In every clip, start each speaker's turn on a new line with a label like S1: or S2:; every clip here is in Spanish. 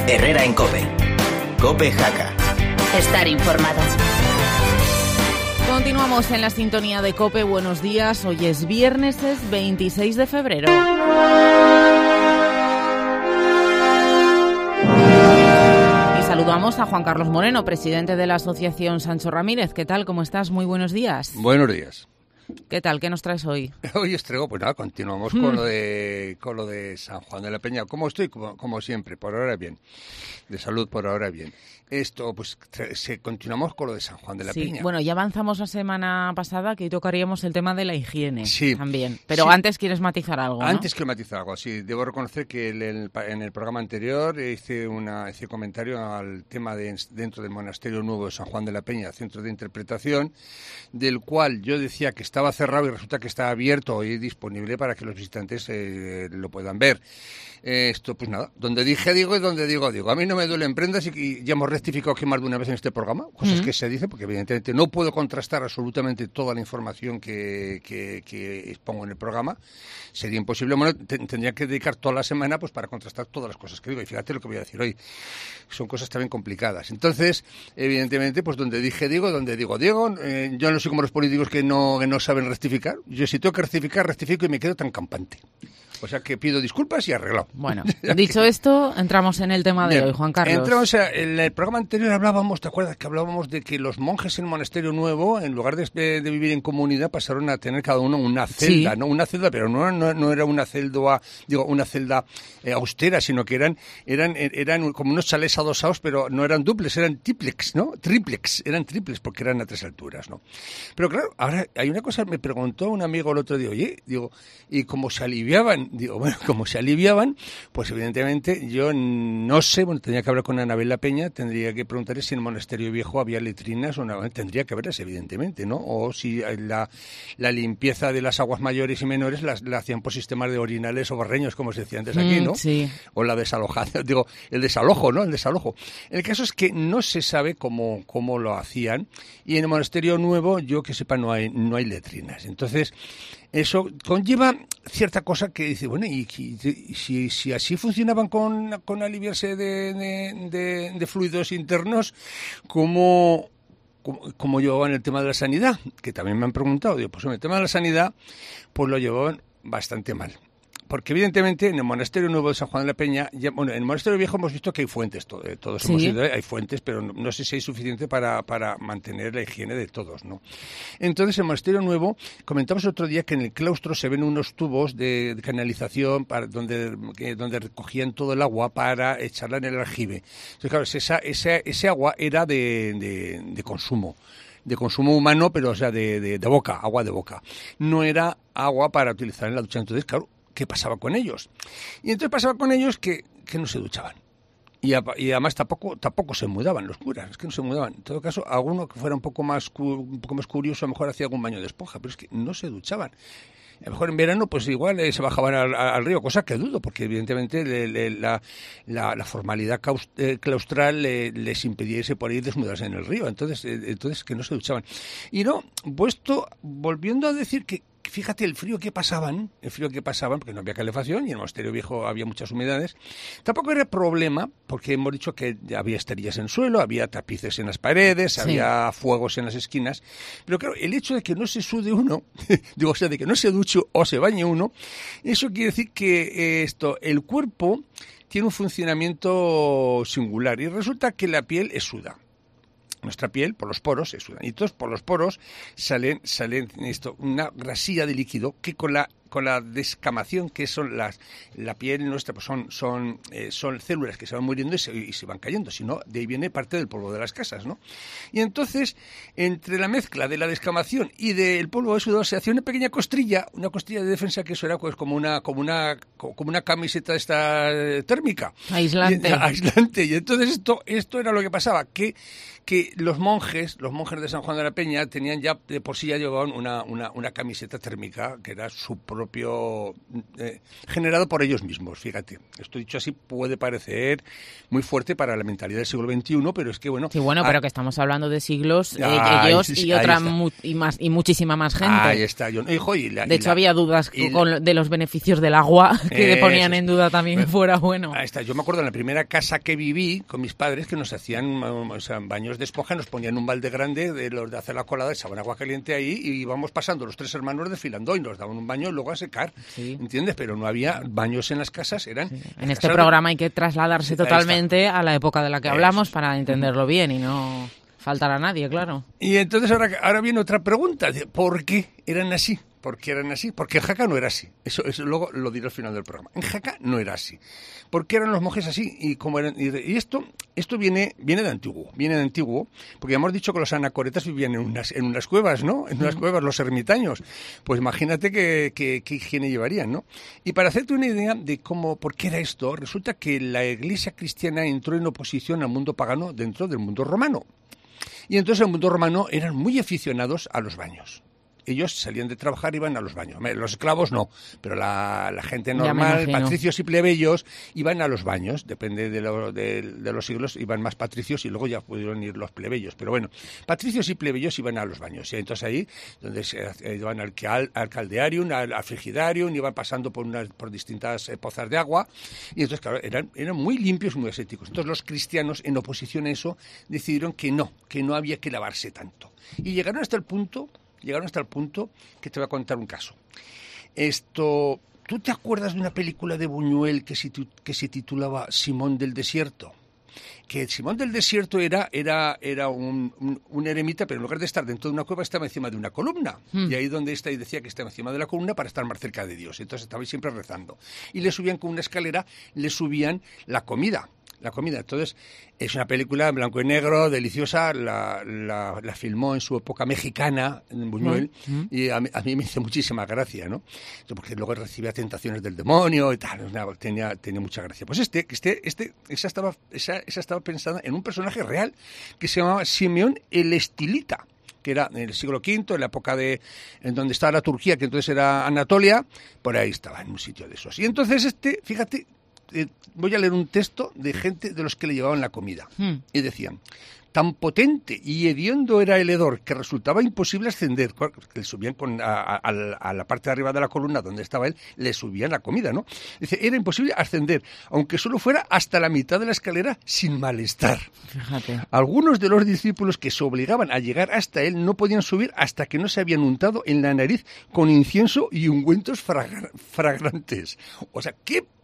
S1: Herrera en COPE. COPE Jaca.
S2: Estar informado.
S3: Continuamos en la sintonía de COPE. Buenos días. Hoy es viernes, es 26 de febrero. Y saludamos a Juan Carlos Moreno, presidente de la Asociación Sancho Ramírez. ¿Qué tal? ¿Cómo estás? Muy buenos días.
S4: Buenos días.
S3: ¿Qué tal? ¿Qué nos traes hoy?
S4: Hoy os traigo, pues nada, continuamos con lo de San Juan de la Peña. ¿Cómo estoy? Como siempre, por ahora bien. De salud, por ahora bien. Esto, pues, continuamos con lo de San Juan de la Peña.
S3: Bueno, ya avanzamos la semana pasada que hoy tocaríamos el tema de la higiene también. Pero
S4: sí.
S3: Antes quieres matizar algo, ¿no?
S4: Antes quiero matizar algo, sí. Debo reconocer que en el programa anterior hice comentario al tema dentro del Monasterio Nuevo de San Juan de la Peña, Centro de Interpretación, del cual yo decía que estaba cerrado y resulta que está abierto y disponible para que los visitantes lo puedan ver. Esto, pues nada, donde dije digo y donde digo digo. A mí no me duelen prendas y ya hemos rectificado que más de una vez en este programa, cosas que se dicen, porque evidentemente no puedo contrastar absolutamente toda la información que expongo en el programa. Sería imposible. Bueno, tendría que dedicar toda la semana pues para contrastar todas las cosas que digo. Y fíjate lo que voy a decir hoy. Son cosas también complicadas. Entonces, evidentemente, pues donde dije digo, donde digo digo. Yo no soy como los políticos que no saben rectificar. Yo si tengo que rectificar, rectifico y me quedo tan campante. O sea que pido disculpas y arreglado.
S3: Bueno, dicho esto, entramos en el tema de hoy, Juan Carlos.
S4: En el programa anterior hablábamos, ¿te acuerdas? Que hablábamos de que los monjes en el Monasterio Nuevo, en lugar de vivir en comunidad, pasaron a tener cada uno una celda, ¿no? Una celda, pero no era una celda, una celda austera, sino que eran como unos chalés adosados, pero no eran duples, eran triplex, ¿no? Eran triples porque eran a 3 alturas, ¿no? Pero claro, ahora hay una cosa, me preguntó un amigo el otro día, ¿y cómo se aliviaban? Digo, bueno, como se aliviaban, pues evidentemente yo no sé, bueno, tenía que hablar con Anabel Peña, tendría que preguntarle si en el Monasterio Viejo había letrinas o no, tendría que verlas evidentemente, ¿no? O si la limpieza de las aguas mayores y menores la hacían por sistemas de orinales o barreños, como se decía antes aquí, ¿no?
S3: Sí.
S4: O la desalojada, el desalojo, ¿no? El desalojo. El caso es que no se sabe cómo lo hacían y en el Monasterio Nuevo, yo que sepa, no hay letrinas. Entonces, eso conlleva cierta cosa que dice, bueno, y si así funcionaban con aliviarse de fluidos internos, ¿cómo llevaban el tema de la sanidad? Que también me han preguntado. Digo, pues en el tema de la sanidad, pues lo llevaban bastante mal. Porque evidentemente en el Monasterio Nuevo de San Juan de la Peña, en el Monasterio Viejo hemos visto que hay fuentes, todos hemos ido, hay fuentes, pero no sé si hay suficiente para mantener la higiene de todos, ¿no? Entonces, en el Monasterio Nuevo, comentamos otro día que en el claustro se ven unos tubos de canalización donde recogían todo el agua para echarla en el aljibe. Entonces, claro, ese agua era de consumo. De consumo humano, pero o sea, de boca, agua de boca. No era agua para utilizar en la ducha. Entonces, claro, ¿qué pasaba con ellos? Y entonces pasaba con ellos que no se duchaban. Y además tampoco se mudaban los curas, es que no se mudaban. En todo caso, alguno que fuera un poco más curioso, a lo mejor hacía algún baño de esponja, pero es que no se duchaban. A lo mejor en verano, pues igual se bajaban al río, cosa que dudo, porque evidentemente la formalidad claustral les impedía irse por ahí y desnudarse en el río. Entonces que no se duchaban. Y no, volviendo a decir que fíjate el frío que pasaban, porque no había calefacción y en el Monasterio Viejo había muchas humedades. Tampoco era problema, porque hemos dicho que había esterillas en el suelo, había tapices en las paredes, había fuegos en las esquinas. Pero claro, el hecho de que no se sude uno, de que no se duche o se bañe uno, eso quiere decir que el cuerpo tiene un funcionamiento singular y resulta que la piel exuda. Nuestra piel, por los poros, se sudan. Y entonces por los poros salen una grasilla de líquido que con la descamación, que son la piel nuestra, pues son células que se van muriendo y se van cayendo. Si no, de ahí viene parte del polvo de las casas, ¿no? Y entonces, entre la mezcla de la descamación y del polvo de sudor, se hacía una pequeña costrilla de defensa, que eso era pues como una camiseta esta térmica.
S3: Aislante.
S4: Y entonces esto era lo que pasaba, que los monjes de San Juan de la Peña tenían ya, de por sí ya llevaban una camiseta térmica, que era su propio generado por ellos mismos, fíjate. Esto dicho así puede parecer muy fuerte para la mentalidad del siglo XXI, pero es que bueno...
S3: Sí, bueno, pero que estamos hablando de siglos, ellos y otra y muchísima más gente.
S4: Ahí está, John. Hijo,
S3: de hecho, había dudas de los beneficios del agua, que ponían en duda también fuera bueno.
S4: Ahí está, yo me acuerdo en la primera casa que viví con mis padres que nos hacían baños de esponja, nos ponían un balde grande de los de hacer la colada, echaban agua caliente ahí y íbamos pasando los 3 hermanos desfilando y nos daban un baño luego a secar, ¿entiendes? Pero no había baños en las casas, eran...
S3: Sí. En este programa hay que trasladarse totalmente a la época de la que hablamos para entenderlo bien y no faltar a nadie, claro.
S4: Y entonces ahora viene otra pregunta, ¿por qué eran así? ¿Por qué eran así? Porque en Jaca no era así. Eso luego lo diré al final del programa. En Jaca no era así. ¿Por qué eran los monjes así? Y cómo eran. Y esto viene de antiguo. Viene de antiguo, porque hemos dicho que los anacoretas vivían en unas cuevas, ¿no? En unas cuevas, los ermitaños. Pues imagínate qué higiene llevarían, ¿no? Y para hacerte una idea de por qué era esto, resulta que la Iglesia cristiana entró en oposición al mundo pagano dentro del mundo romano. Y entonces el mundo romano eran muy aficionados a los baños. Ellos salían de trabajar y iban a los baños. Los esclavos no, pero la gente normal, patricios y plebeyos, iban a los baños. Depende de los siglos, iban más patricios y luego ya pudieron ir los plebeyos. Pero bueno, patricios y plebeyos iban a los baños. Y entonces ahí, donde iban al caldearium, al frigidarium, iban pasando por distintas pozas de agua. Y entonces, claro, eran muy limpios y muy ascéticos. Entonces los cristianos, en oposición a eso, decidieron que no había que lavarse tanto. Y llegaron hasta el punto que te voy a contar un caso. ¿Tú te acuerdas de una película de Buñuel que se titulaba Simón del Desierto? Que Simón del Desierto era un eremita, pero en lugar de estar dentro de una cueva estaba encima de una columna. Y ahí donde está y decía que estaba encima de la columna para estar más cerca de Dios. Entonces estaba siempre rezando. Y le subían con una escalera, le subían la comida. Entonces, es una película en blanco y negro, deliciosa, la filmó en su época mexicana, en Buñuel, y a mí me hizo muchísima gracia, ¿no? Porque luego recibía tentaciones del demonio y tal, tenía mucha gracia. Pues esa estaba pensada en un personaje real que se llamaba Simeón el Estilita, que era en el siglo V, en la época en donde estaba la Turquía, que entonces era Anatolia, por ahí estaba, en un sitio de esos. Y entonces fíjate, voy a leer un texto de gente de los que le llevaban la comida. Y decían: tan potente y hediondo era el hedor que resultaba imposible ascender. Le subían a la parte de arriba de la columna donde estaba él, le subían la comida, ¿no? Dice, era imposible ascender, aunque solo fuera hasta la mitad de la escalera sin malestar.
S3: Fíjate.
S4: Algunos de los discípulos que se obligaban a llegar hasta él no podían subir hasta que no se habían untado en la nariz con incienso y ungüentos fragrantes. O sea,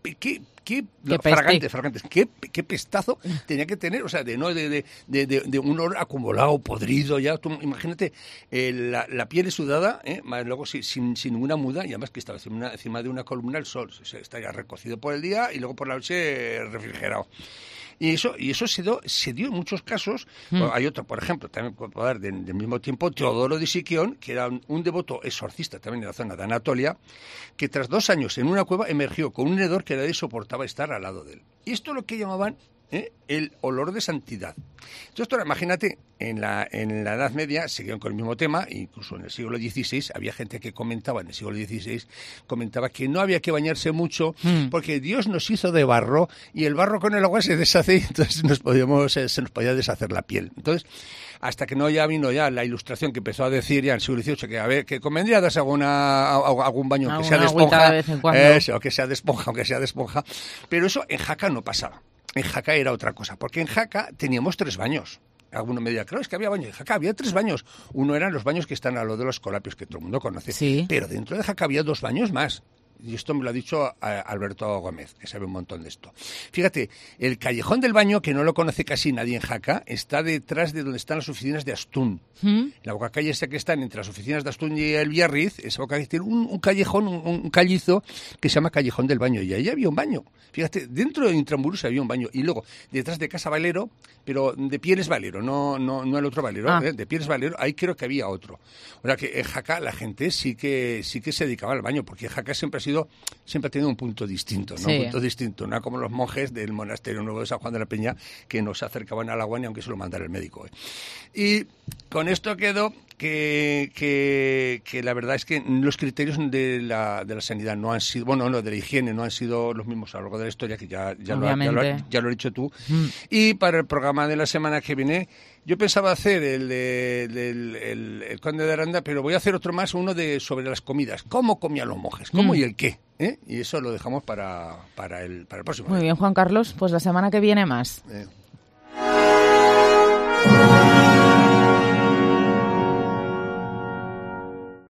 S4: fragantes. ¿Qué pestazo tenía que tener? O sea, de un olor acumulado, podrido ya. Tú, imagínate la piel sudada, más luego sin ninguna muda, y además que estaba encima de una columna el sol. Estaría recocido por el día y luego por la noche refrigerado. Y eso se dio en muchos casos. Bueno, hay otro, por ejemplo, también puedo dar del mismo tiempo, Teodoro de Siquión, que era un devoto exorcista también en la zona de Anatolia, que tras 2 años en una cueva emergió con un hedor que nadie soportaba estar al lado de él. Y esto es lo que llamaban el olor de santidad. Entonces, imagínate, en la Edad Media siguieron con el mismo tema, incluso en el siglo XVI había gente que comentaba, que no había que bañarse mucho porque Dios nos hizo de barro y el barro con el agua se deshace y entonces se nos podía deshacer la piel. Entonces, hasta que vino la Ilustración que empezó a decir ya en el siglo XVIII que convendría darse algún baño aunque sea de esponja,
S3: de vez en cuando.
S4: aunque sea de esponja, pero eso en Jaca no pasaba. En Jaca era otra cosa, porque en Jaca teníamos 3 baños. Alguno me dirá, claro, es que había baños. En Jaca había 3 baños. Uno eran los baños que están a lo de los Escolapios, que todo el mundo conoce. Sí. Pero dentro de Jaca había 2 baños más. Y esto me lo ha dicho Alberto Gómez, que sabe un montón de esto. Fíjate, el Callejón del Baño, que no lo conoce casi nadie en Jaca, está detrás de donde están las oficinas de Astún. La boca calle esa que están entre las oficinas de Astún y el Biarritz, esa boca calle tiene un callejón, un callizo, que se llama Callejón del Baño. Y ahí había un baño. Fíjate, dentro de Intramurus había un baño. Y luego, detrás de Casa Valero, pero de Pieles Valero, no el otro Valero, de Pieles Valero, ahí creo que había otro. O sea que en Jaca la gente sí que se dedicaba al baño, porque Jaca siempre ha tenido un punto distinto, ¿no? Sí. Un punto distinto, no como los monjes del monasterio nuevo de San Juan de la Peña, que no se acercaban al agua ni aunque se lo mandara el médico. Y con esto quedó que la verdad es que los criterios de la sanidad no han sido, de la higiene no han sido los mismos a lo largo de la historia, que ya lo has dicho tú. Y para el programa de la semana que viene, yo pensaba hacer el Conde de Aranda, pero voy a hacer otro más, uno sobre las comidas. ¿Cómo comían los monjes? ¿Cómo y el qué? Y eso lo dejamos para el próximo.
S3: Muy bien, Juan Carlos, pues la semana que viene más.